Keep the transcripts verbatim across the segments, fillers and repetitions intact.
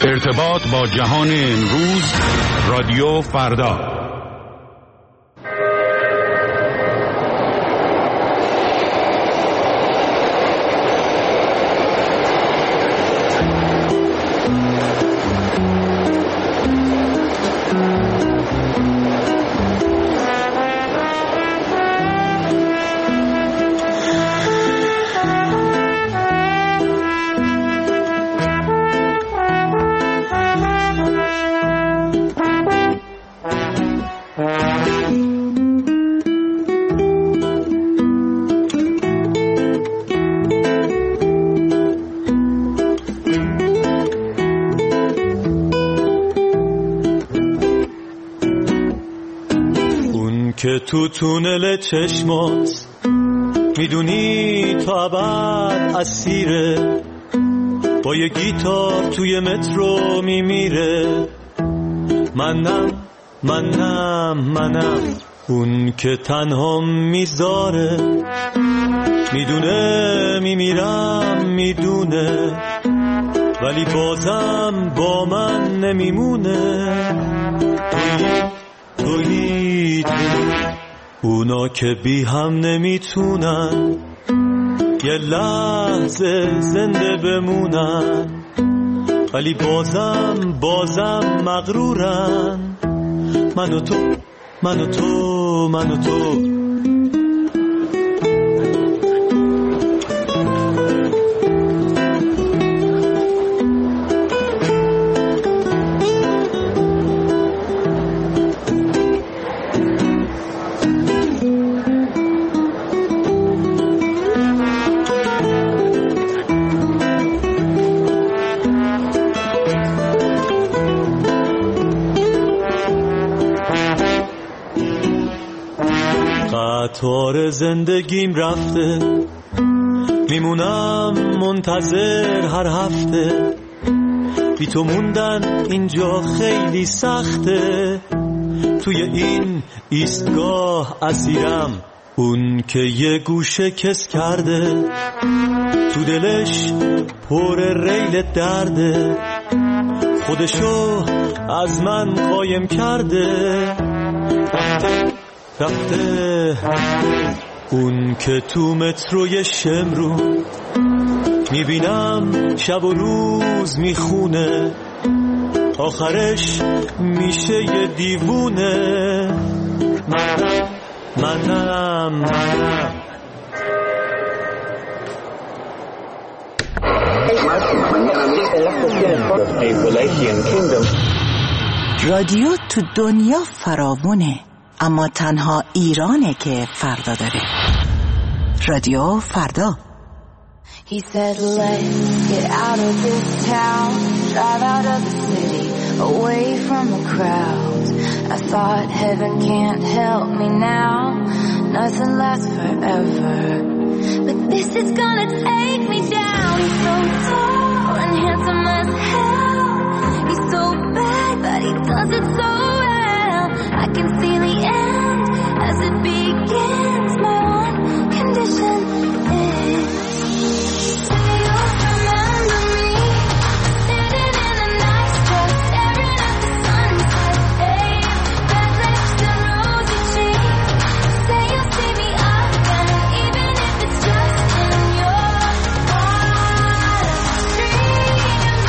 ارتباط با جهان امروز، رادیو فردا. که تو تونل چشمات میدونی تا ابد اسیره، با یه گیتار توی مترو میمیره. منم منم منم اون که تنها میذاره، میدونه میمیرم میدونه، ولی بازم با من نمیمونه. توی توی توی اونا که بی هم نمیتونن یه لحظه زنده بمونن، ولی بازم بازم مغرورن. من و تو من و تو من و تو قطار زندگیم رفته، میمونم منتظر هر هفته. بی تو موندن اینجا خیلی سخته، توی این ایستگاه اسیرم. اون که یه گوشه کس کرده، تو دلش پر ریل درده، خودشو از من قایم کرده. رفته رفته اون که تو متروی شمرو، میبینم شب و روز میخونه، آخرش میشه یه دیوونه. منم منم منم رادیو تو دنیا فراوونه، اما تنها ایرانه که فردا داره. رادیو فردا. He said let's get out of this town, drive out of the city, away from the crowds. I thought heaven can't help me now, nothing lasts forever, but this is gonna take me down. He's so tall and handsome as hell, he's so bad but he does it so well. I can see the end as it begins. My one condition is, say you'll remember me, sitting in a nice dress, staring at the sunset, babe, red lips and rosy cheeks. Say you'll see me again, even if it's just in your wildest dreams.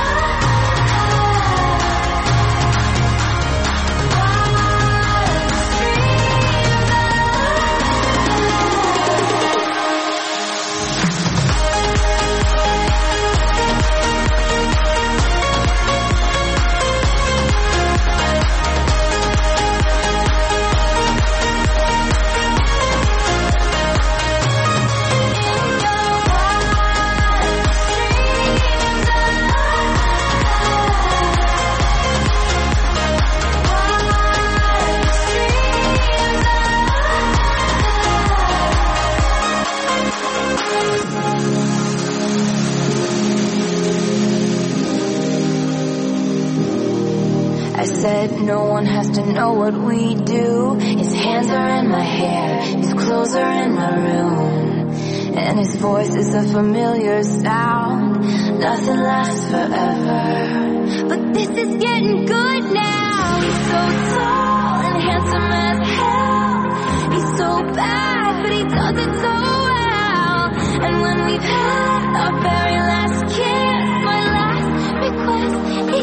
I said no one has to know what we do. His hands are in my hair, his clothes are in my room, and his voice is a familiar sound. nothing lasts forever. But this is getting good now. He's so tall and handsome as hell. He's so bad, but he does it so well. And when we've had our very last kiss, my last request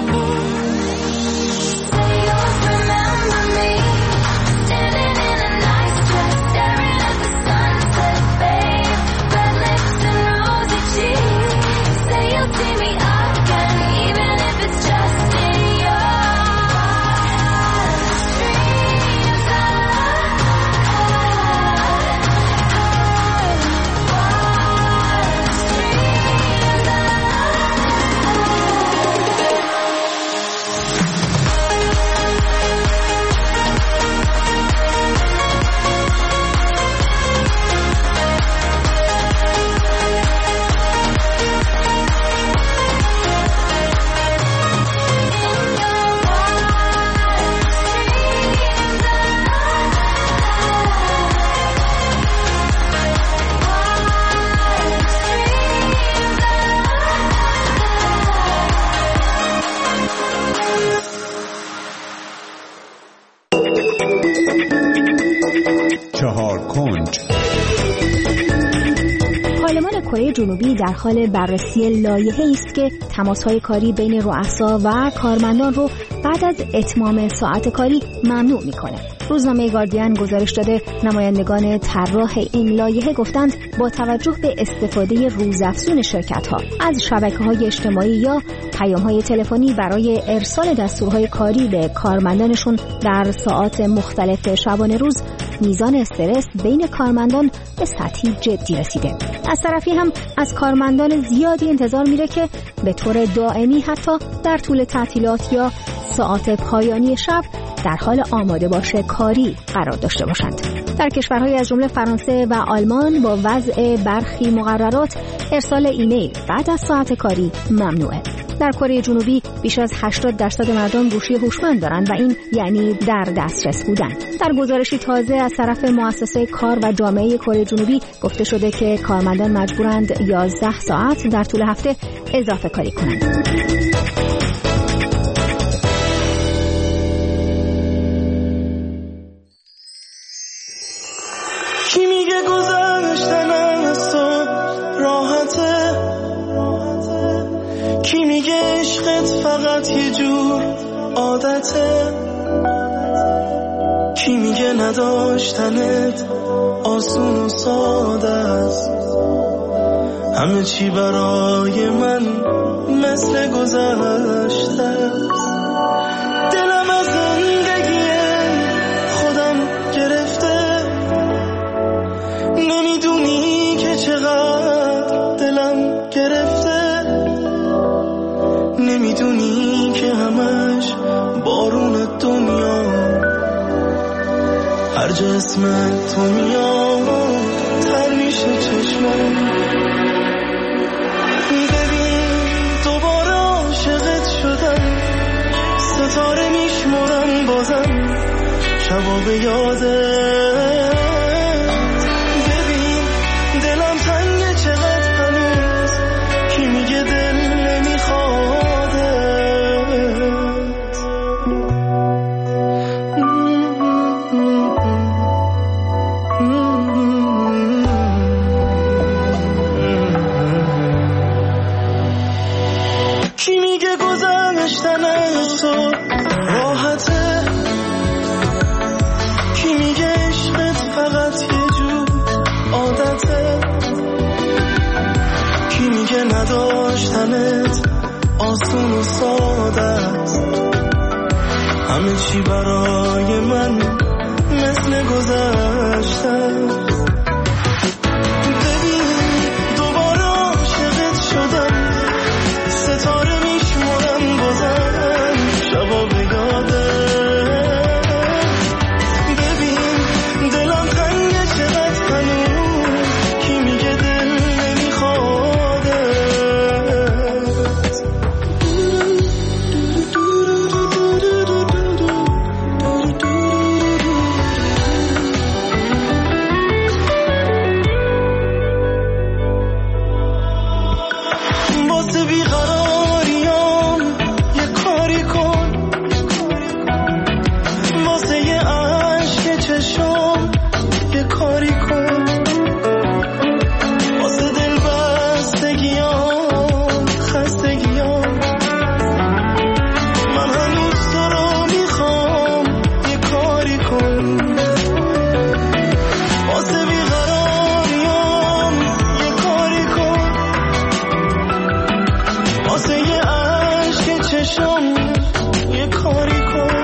is, say you'll remember me, standing in a nice dress, staring at the sunset, babe. Red lips and rosy cheeks. Say you'll see me again, even if it's just in your dreams. چهار کنج. پارلمان کره جنوبی در حال بررسی لایحه‌ای است که تماس‌های کاری بین رؤسا و کارمندان رو بعد از اتمام ساعت کاری ممنوع می‌کنه. روزنامه گاردین گزارش داده نمایندگان طراح این لایحه گفتند با توجه به استفاده روزافزون شرکت‌ها از شبکه‌های اجتماعی یا پیام‌های تلفنی برای ارسال دستورهای کاری به کارمندانشون در ساعات مختلف شبانه روز، میزان استرس بین کارمندان به سطحی جدی رسیده. از طرفی هم از کارمندان زیادی انتظار میره که به طور دائمی حتی در طول تعطیلات یا ساعات پایانی شب در حال آماده باشه کاری قرار داشته باشند. در کشورهای از جمله فرانسه و آلمان با وضع برخی مقررات ارسال ایمیل بعد از ساعت کاری ممنوعه. در کره جنوبی بیش از هشتاد درصد مردم گوشی هوشمند دارند و این یعنی در دسترس بودن. در گزارشی تازه از طرف مؤسسه کار و جامعه کره جنوبی گفته شده که کارمندان مجبورند یازده ساعت در طول هفته اضافه کاری کنند. کی میگه گذشتن از تو راحته؟ کی میگه عشقت فقط یه جور عادته؟ کی میگه نداشتنت آسون و ساده است؟ همه چی برای من مثل گذشته است. دلم از زندگی خودم گرفته، نمیدونی که چقدر دلم گرفته، نمیدونی که همش بارون دنیا هر جا اسم تو میاد تر میشه چشمم. ببین دوباره عاشقت شدم، ستاره میشمرم بازم شبا به یادت. ببین دلم تنگه چقدر هنوز، کی میگه دل نمیخوادت؟ کی میگه گذشتن از تو راحته؟ کی میگه عشقت فقط یه جور عادته؟ کی میگه نداشتنت آسون و ساده است؟ همه چی برای من مثل گذشته است. ببین دوباره عاشقت شدم، ستاره میشمرم بازم شبا به یادت. ببین دلم تنگه چقدر هنوز، کی میگه دل نمیخوادت؟ باشم یه کاری کن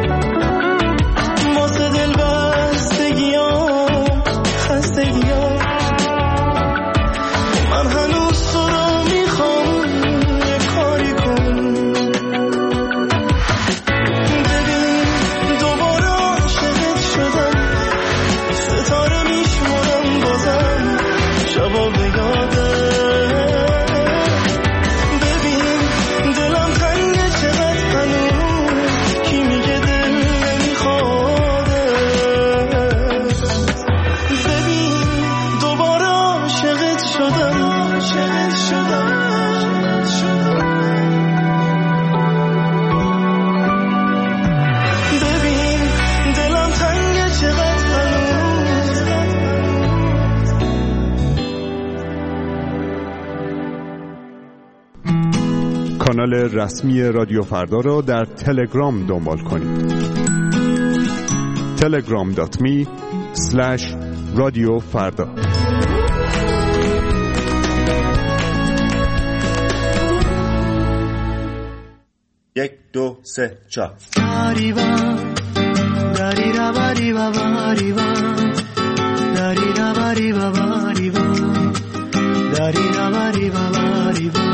واسه دل بستگیام خستگیام من هنوز تو رو میخوام یه کاری کن ببین دوباره عاشقت شدم ستاره میشمارم بازم شبا به یاده ببین دلم تنگه چقدر هنوز کی میگه دل نمیخواده ببین دوباره عاشقت شدم عاشقت شدم ببین دلم تنگه چقدر هنوز کانال رسمی رادیو فردا را در تلگرام دنبال کنید. تلگرام دات می اسلش رادیو فردا. یک دو سه چهار. Arriva, darira bariva bariva, darira bariva bariva, darira bariva bariva,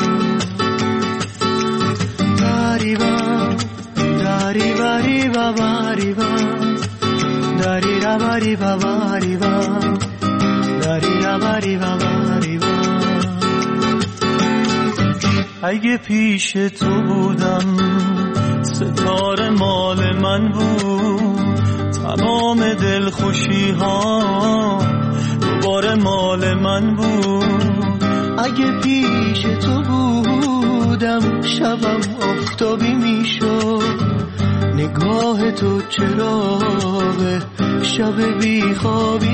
dariva, dari bariva bariva, darira bariva bariva, darira bariva bariva. اگه پیش تو بودم ستاره مال من بود تمام دلخوشی ها دوباره مال من بود اگه پیش تو بودم شبم آفتابی میشد نگاه تو چراغ شب بیخوابی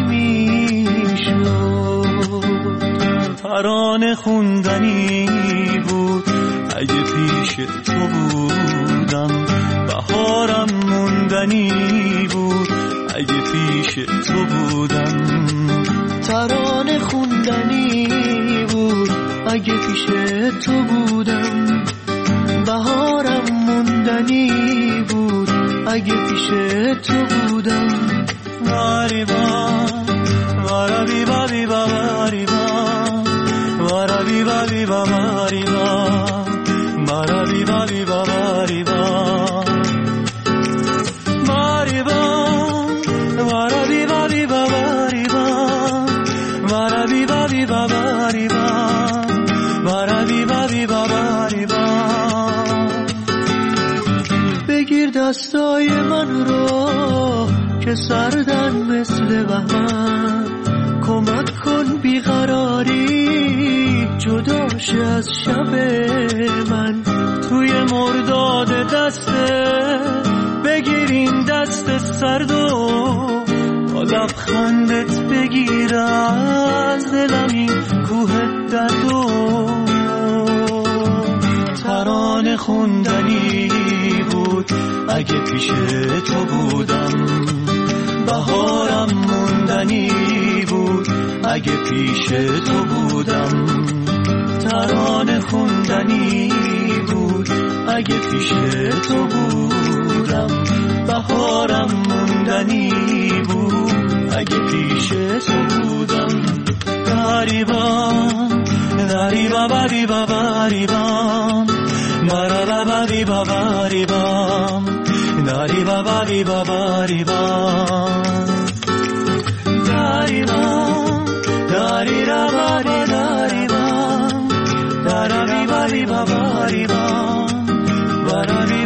میشد ترانه خوندنی بود اگه پیش تو بودم بهارم موندنی بود اگه پیش تو بودم ترانه خوندنی بود اگه پیش تو بودم بهارم موندنی بود اگه پیش تو بودم واریبا وارابی بابی باریبا وارابی بابی باریبا وارابی بابی باریبا باریبا وارابی بابی باریبا وارابی بابی باریبا وارابی بابی باریبا بگیر دستای من رو که سردن مثل بهمن کمک کن بیقراری جداش از شب من توی مرداد دسته بگیر این دست سرد و با لبخندت بگیر از دلم این کوه درد و ترانه خوندنی بود اگه پیش تو بودم بهارم موندنی بود اگه پیش تو بودم ترانه خوندنی بود اگه پیش تو بودم بهارم موندنی بود اگه پیش تو بودم داریبا داریبا باریبا باریبا مرا باریبا باریبا داریبا باریبا باریبا داریبا داریرا باری داریبا داریبا باریبا باریبا